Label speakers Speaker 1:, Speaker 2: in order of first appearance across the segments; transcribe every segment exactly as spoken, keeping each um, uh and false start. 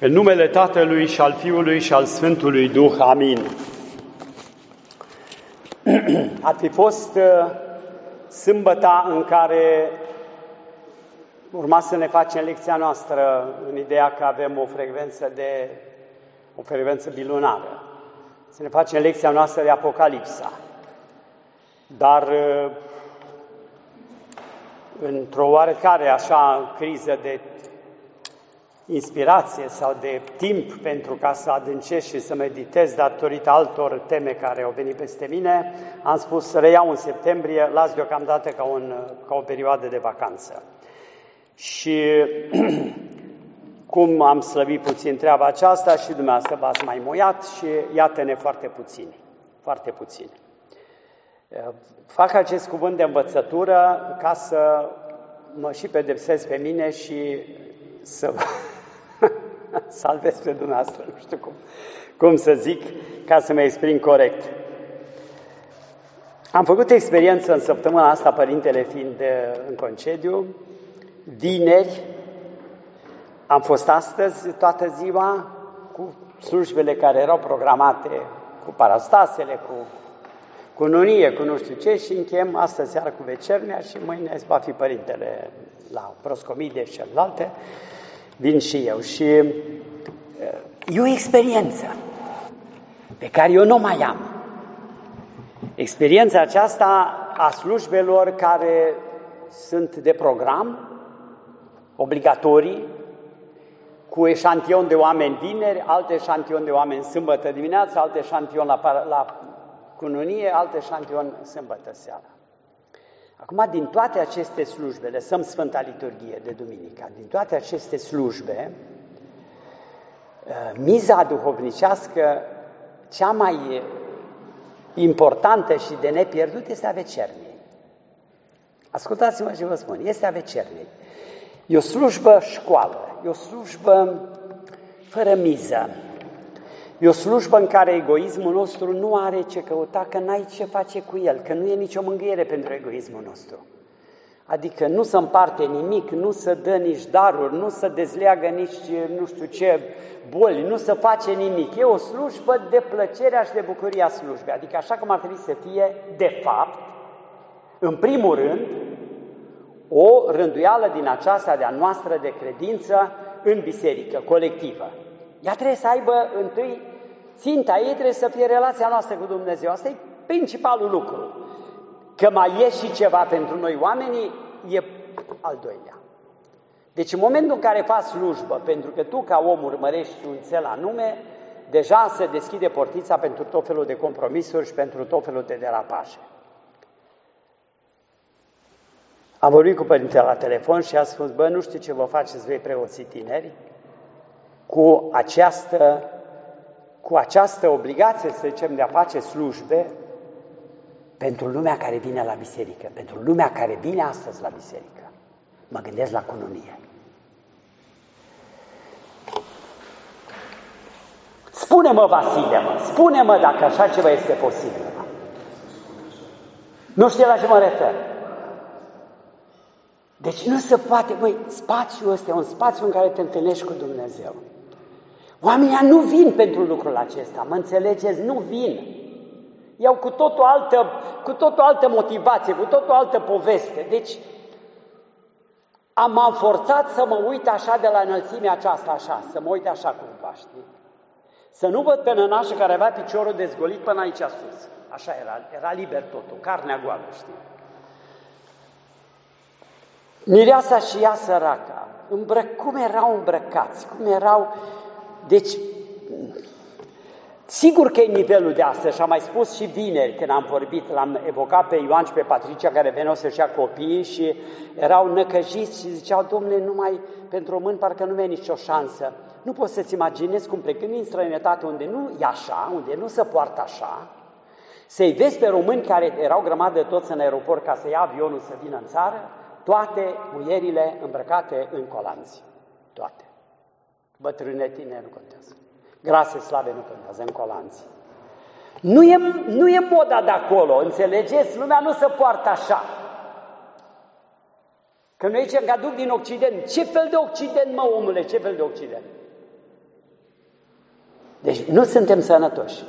Speaker 1: În numele Tatălui și al Fiului și al Sfântului Duh. Amin. Ar fi fost sâmbăta în care urma să ne facem lecția noastră în ideea că avem o frecvență de o frecvență bilunară. Să ne facem lecția noastră de Apocalipsa. Dar într-o oarecare așa criză de inspirație sau de timp pentru ca să adâncesc și să meditez datorită altor teme care au venit peste mine, am spus să reiau în septembrie, las deocamdată ca, un, ca o perioadă de vacanță. Și cum am slăbit puțin treaba aceasta și dumneavoastră v-ați mai muiat și iată-ne foarte puțini, foarte puțini. Fac acest cuvânt de învățătură ca să mă și pedepsesc pe mine și să salvez pe dumneavoastră, nu știu cum, cum să zic, ca să mă exprim corect. Am făcut experiență în săptămâna asta, părintele fiind în concediu, vineri, am fost astăzi toată ziua cu slujbele care erau programate, cu parastasele, cu cununie, cu nu știu ce, și închem astăzi seara cu vecernia și mâine va fi părintele la proscomidie și celelalte. Vin și eu și e o experiență pe care eu nu mai am. Experiența aceasta a slujbelor care sunt de program, obligatorii, cu eșantion de oameni vineri, alt eșantion de oameni sâmbătă dimineața, alt eșantion la, la cununie, alt eșantion sâmbătă seara. Acum, din toate aceste slujbe, lăsăm Sfânta Liturghie de Duminica, din toate aceste slujbe, miza duhovnicească cea mai importantă și de nepierdut este a vecerniei. Ascultați-mă ce vă spun, este a vecerniei. E o slujbă școală, e o slujbă fără miză, e o slujbă în care egoismul nostru nu are ce căuta, că n-ai ce face cu el, că nu e nicio mângâiere pentru egoismul nostru. Adică nu se împarte nimic, nu se dă nici daruri, nu se dezleagă nici nu știu ce boli, nu se face nimic. E o slujbă de plăcerea și de bucuria slujbei. Adică așa cum ar trebui să fie, de fapt, în primul rând, o rânduială din aceasta de-a noastră de credință în biserică, colectivă. Ea trebuie să aibă întâi, ținta ei trebuie să fie relația noastră cu Dumnezeu. Asta e principalul lucru. Că mai e și ceva pentru noi oamenii, e al doilea. Deci în momentul în care faci slujbă, pentru că tu ca om urmărești un cel anume, deja se deschide portița pentru tot felul de compromisuri și pentru tot felul de derapaje. Am vorbit cu părintele la telefon și a spus, bă, nu știu ce vă faceți voi preoții tineri, cu această, cu această obligație, să zicem, de a face slujbe pentru lumea care vine la biserică, pentru lumea care vine astăzi la biserică. Mă gândesc la cununie. Spune-mă, Vasile, mă, spune-mă dacă așa ceva este posibil. Mă. Nu știu la ce mă refer. Deci nu se poate, băi, spațiul ăsta e un spațiu în care te întâlnești cu Dumnezeu. Oamenii nu vin pentru lucrul acesta, mă înțelegeți? Nu vin. Iau cu tot o altă, cu tot o altă motivație, cu tot o altă poveste. Deci am, am forțat să mă uit așa de la înălțimea aceasta, așa, să mă uit așa cumva, știi? Să nu văd pe nănașă care avea piciorul dezgolit până aici sus. Așa era, era liber totul, carnea goală, știi? Mireasa și ea săraca, îmbrăc, cum erau îmbrăcați, cum erau... Deci, sigur că e nivelul de astăzi, și am mai spus și vineri când am vorbit, l-am evocat pe Ioan și pe Patricia care veneau să-și ia copiii și erau năcăjiți și ziceau, Dom'le, numai pentru români parcă nu e nicio șansă. Nu poți să-ți imaginezi cum plecând din străinătate unde nu e așa, unde nu se poartă așa, să-i vezi pe români care erau grămadă de toți în aeroport ca să ia avionul să vină în țară, toate muierile îmbrăcate în colanți. Toate. Bătrâne, tineri, nu contează. Grase, slabe, nu contează, în colanți. Nu e, nu e moda de acolo, înțelegeți? Lumea nu se poartă așa. Că noi zicem că aduc din Occident. Ce fel de Occident, mă, omule, ce fel de Occident? Deci nu suntem sănătoși.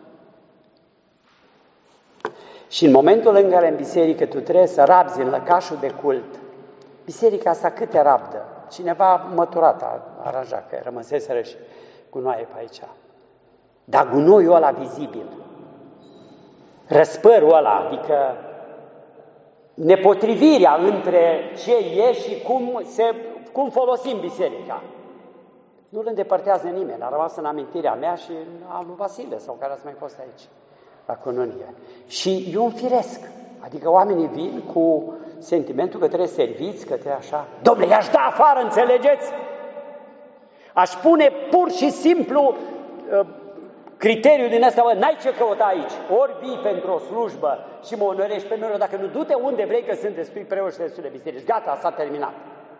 Speaker 1: Și în momentul în care în biserică tu trebuie să rabzi în lăcașul de cult, biserica asta cât te rabdă? Cineva măturat a aranjat, că rămăseseră și gunoaie pe aici. Dar gunoiul ăla vizibil, răspărul ăla, adică nepotrivirea între ce e și cum, se, cum folosim biserica, nu îl îndepărtează nimeni. A rămas în amintirea mea și a lui Vasile, sau care ați mai fost aici, la cununie. Și e un firesc. Adică oamenii vin cu sentimentul că trebuie serviți, că trebuie așa. Dom'le, i-aș da afară, înțelegeți? Aș pune pur și simplu uh, criteriul din ăsta, bă, n-ai ce căuta aici. Ori vii pentru o slujbă și mă onorești pe mine, dacă nu, du-te unde vrei, că sunt destui preoți și destule biserici. Gata, s-a terminat.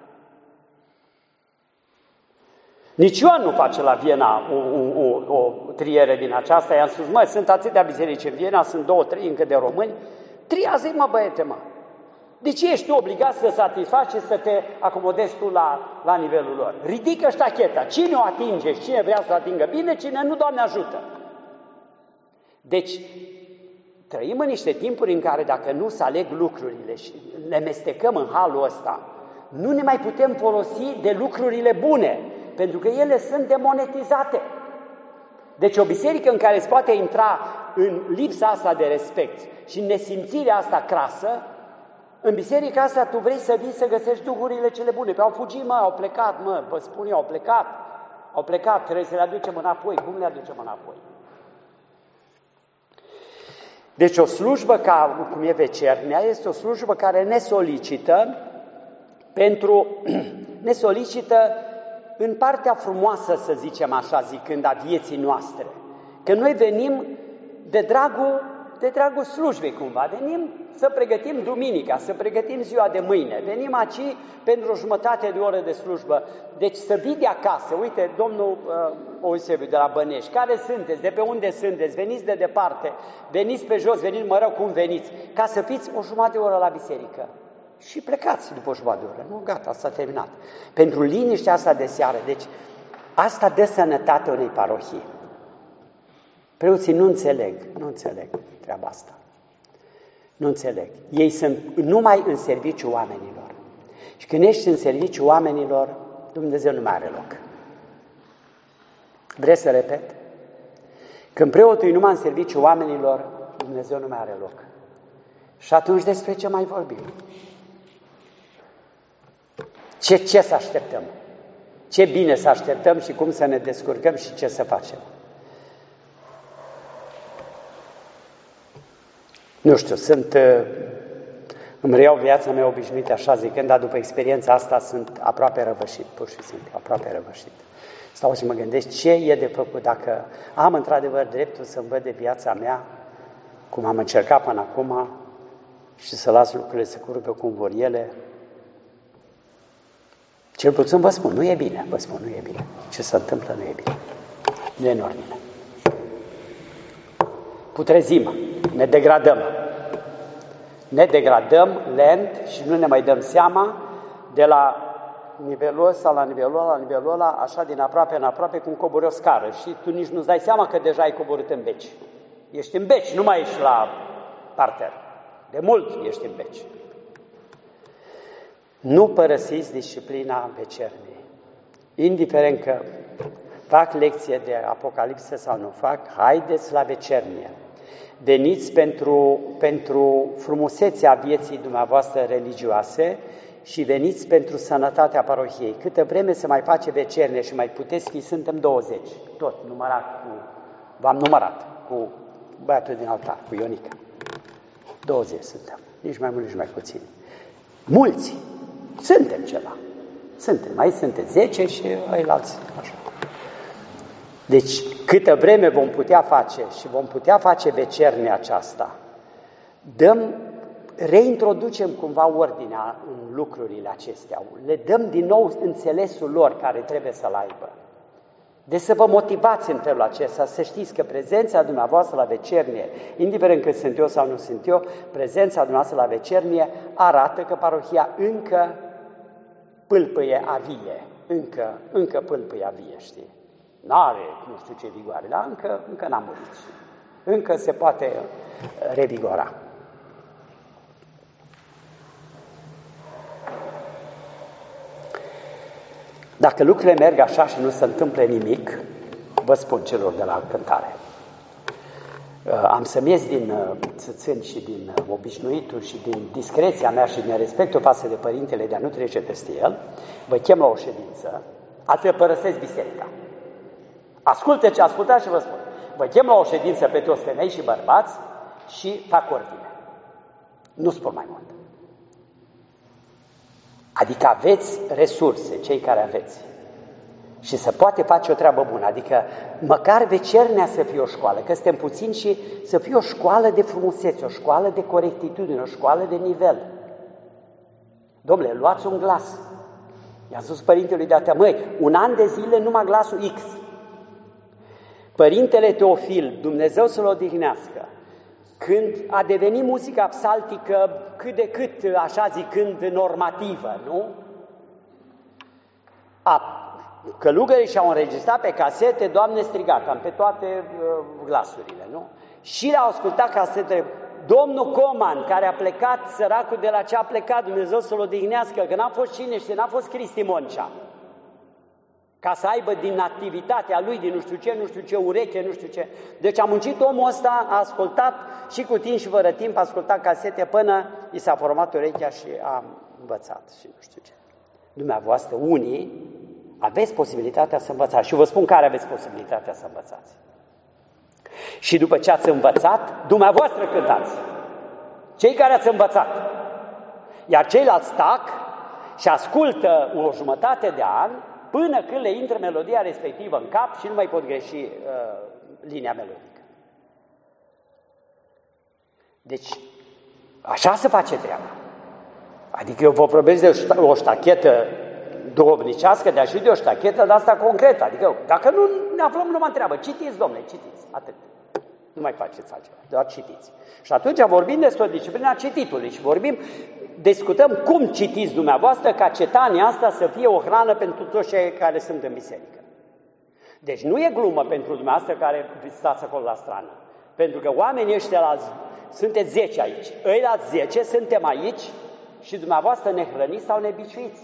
Speaker 1: Nici Ioan nu face la Viena o, o, o, o triere din aceasta. I-am spus, mă, sunt atâtea biserici în Viena, sunt două, trei încă de români. Triază-i, mă, băiete, mă. De ce ești tu obligat să satisfaci și să te acomodezi tu la, la nivelul lor? Ridică ștacheta. Cine o atinge și cine vrea să o atingă bine, cine nu, Doamne ajută. Deci, trăim în niște timpuri în care dacă nu se aleg lucrurile și le mestecăm în halul ăsta, nu ne mai putem folosi de lucrurile bune, pentru că ele sunt demonetizate. Deci o biserică în care se poate intra în lipsa asta de respect și în nesimțirea asta crasă, în biserica asta tu vrei să vii să găsești duhurile cele bune. Pe au fugit, mă, au plecat, mă, vă spun eu, au plecat. Au plecat, trebuie să le aducem înapoi. Cum le aducem înapoi? Deci o slujbă ca, cum e vecernia, este o slujbă care ne solicită pentru, ne solicită în partea frumoasă, să zicem așa, zicând, a vieții noastre. Că noi venim de dragul, de dragul slujbei cumva, venim să pregătim duminica, să pregătim ziua de mâine, venim aici pentru o jumătate de oră de slujbă. Deci să vii de acasă, uite, domnul uh, Oisebiu de la Bănești, care sunteți, de pe unde sunteți, veniți de departe, veniți pe jos, veniți mă rău, cum veniți, ca să fiți o jumătate de oră la biserică. Și plecați după o jumătate de oră. Nu, gata, s-a terminat. Pentru liniștea asta de seară. Deci, asta dă sănătate unei parohii. Preoții nu înțeleg, nu înțeleg treaba asta. Nu înțeleg. Ei sunt numai în serviciu oamenilor. Și când ești în serviciu oamenilor, Dumnezeu nu mai are loc. Vreți să repet? Când preotul e numai în serviciu oamenilor, Dumnezeu nu mai are loc. Și atunci despre ce mai vorbim? Ce, ce să așteptăm? Ce bine să așteptăm și cum să ne descurcăm și ce să facem? Nu știu, sunt, îmi reiau viața mea obișnuită așa zicând, dar după experiența asta sunt aproape răvășit, pur și simplu, aproape răvășit. Stau și mă gândesc ce e de făcut dacă am într-adevăr dreptul să-mi văd de viața mea, cum am încercat până acum, și să las lucrurile să curgă cum vor ele. Cel puțin vă spun, nu e bine, vă spun, nu e bine. Ce se întâmplă nu e bine. Nu e normal. Putrezim, ne degradăm. Ne degradăm lent și nu ne mai dăm seama de la nivelul ăsta la nivelul ăla, la nivelul ăla, așa din aproape în aproape, cum cobori o scară. Și tu nici nu-ți dai seama că deja ai coborât în beci. Ești în beci, nu mai ești la parter. De mult ești în beci. Nu părăsiți disciplina vecerniei. Indiferent că fac lecție de Apocalipsă sau nu fac, haideți la vecernie. Veniți pentru, pentru frumusețea vieții dumneavoastră religioase și veniți pentru sănătatea parohiei. Câtă vreme se mai face vecernie și mai puteți fi, suntem douăzeci. Tot numărat cu, v-am numărat cu băiatul din altar, cu Ionica. douăzeci suntem, nici mai mult, nici mai puțin. Mulți, suntem ceva. Suntem, mai sunteți zece și ăilalți așa. Deci, câtă vreme vom putea face și vom putea face vecernia aceasta, dăm, reintroducem cumva ordinea în lucrurile acestea, le dăm din nou înțelesul lor care trebuie să-l aibă. Deci să vă motivați în felul acesta, să știți că prezența dumneavoastră la vecernie, indiferent că sunt eu sau nu sunt eu, prezența dumneavoastră la vecernie arată că parohia încă pâlpâie a vie, încă, încă pâlpâie a vie, știi? N-are nu știu ce vigoare, dar încă, încă n-a murit. Încă se poate revigora. Dacă lucrurile merg așa și nu se întâmplă nimic, vă spun celor de la cântare. Am să-mi ies din țâțâni și din obișnuitul și din discreția mea și din respectul față de părintele de a nu trece peste el, vă chem la o ședință, altfel părăsesc biserica. Ascultă ce ascultați și vă spun. Vă chem la o ședință pe toți femei și bărbați și fac ordine. Nu spun mai mult. Adică aveți resurse, cei care aveți. Și să poate face o treabă bună. Adică măcar vecernea să fie o școală, că suntem puțini, și să fie o școală de frumusețe, o școală de corectitudine, o școală de nivel. Dom'le, luați un glas. I-am spus părintelui de-atea, măi, un an de zile numai glasul X. Părintele Teofil, Dumnezeu să-l odihnească, când a devenit muzica psaltică cât de cât, așa zicând, normativă, nu? A, călugării și-au înregistrat pe casete, Doamne striga, cam pe toate uh, glasurile, nu? Și le-au ascultat casete. Domnul Coman, care a plecat, săracul de la ce a plecat, Dumnezeu să-l odihnească, că n-a fost cine știe, n-a fost Cristi Moncea, ca să aibă din activitatea lui, din nu știu ce, nu știu ce ureche, nu știu ce. Deci a muncit omul ăsta, a ascultat și cu timp și fără timp, a ascultat casete până i s-a format urechea și a învățat și nu știu ce. Dumneavoastră, unii, aveți posibilitatea să învățați și vă spun care aveți posibilitatea să învățați. Și după ce ați învățat, dumneavoastră cântați. Cei care ați învățat. Iar ceilalți tac și ascultă o jumătate de an până când le intră melodia respectivă în cap și nu mai pot greși uh, linia melodică. Deci, așa se face treaba. Adică eu vă vorbesc de o ștachetă duhovnicească, dar și de o ștachetă de asta concretă. Adică, dacă nu ne aflăm numai întreabă, citiți, domnule, citiți, atât. Nu mai faceți altceva, doar citiți. Și atunci vorbim despre o disciplină a cititului și vorbim, discutăm cum citiți dumneavoastră ca cetania asta să fie o hrană pentru toți cei care sunt în biserică. Deci nu e glumă pentru dumneavoastră care stați acolo la strană. Pentru că oamenii ăștia, la, sunteți zece aici, ei la zece suntem aici și dumneavoastră ne hrăniți sau ne biciuiți.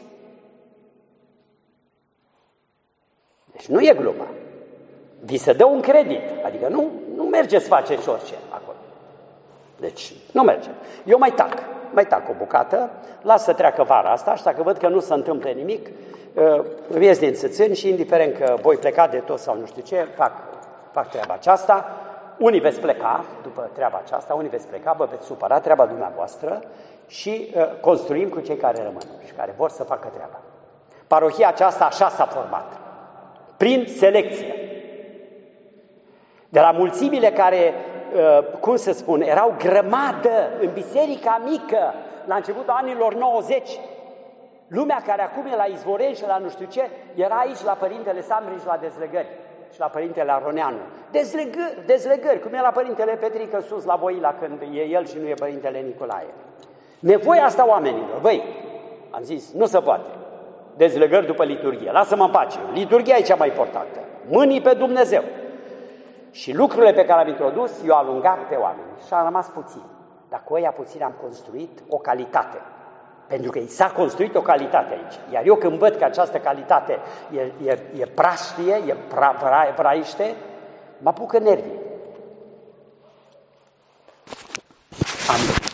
Speaker 1: Deci nu e glumă. Vi se dă un credit, adică nu, nu mergeți să faceți orice acolo. Deci nu merge. Eu mai tac, mai tac o bucată, las să treacă vara asta și dacă văd că nu se întâmplă nimic, îmi ies din țâțâni și indiferent că voi pleca de tot sau nu știu ce, fac, fac treaba aceasta. Unii veți pleca după treaba aceasta, unii veți pleca, vă veți supăra, treaba dumneavoastră și uh, construim cu cei care rămân și care vor să facă treaba. Parohia aceasta așa s-a format, prin selecție. De la mulțimile care, uh, cum să spun, erau grămadă în biserica mică, la începutul anilor nouăzeci, lumea care acum e la Izvoreni și la nu știu ce, era aici la Părintele Sambrici la dezlegări și la Părintele Aroneanu. Dezlegări, dezlegări, cum e la Părintele Petrică sus la Voila când e el și nu e Părintele Nicolae. Nevoia asta oamenilor, băi, am zis, nu se poate. Dezlegări după liturghie, lasă-mă în pace. Liturghia e cea mai importantă. Mâinii pe Dumnezeu. Și lucrurile pe care am introdus, eu am alungat pe oameni și am rămas puțin. Dar cu ăia puțin am construit o calitate. Pentru că i s-a construit o calitate aici. Iar eu când văd că această calitate e, e, e praștie, e pra, pra, praiște, mă apucă nervii. Amin.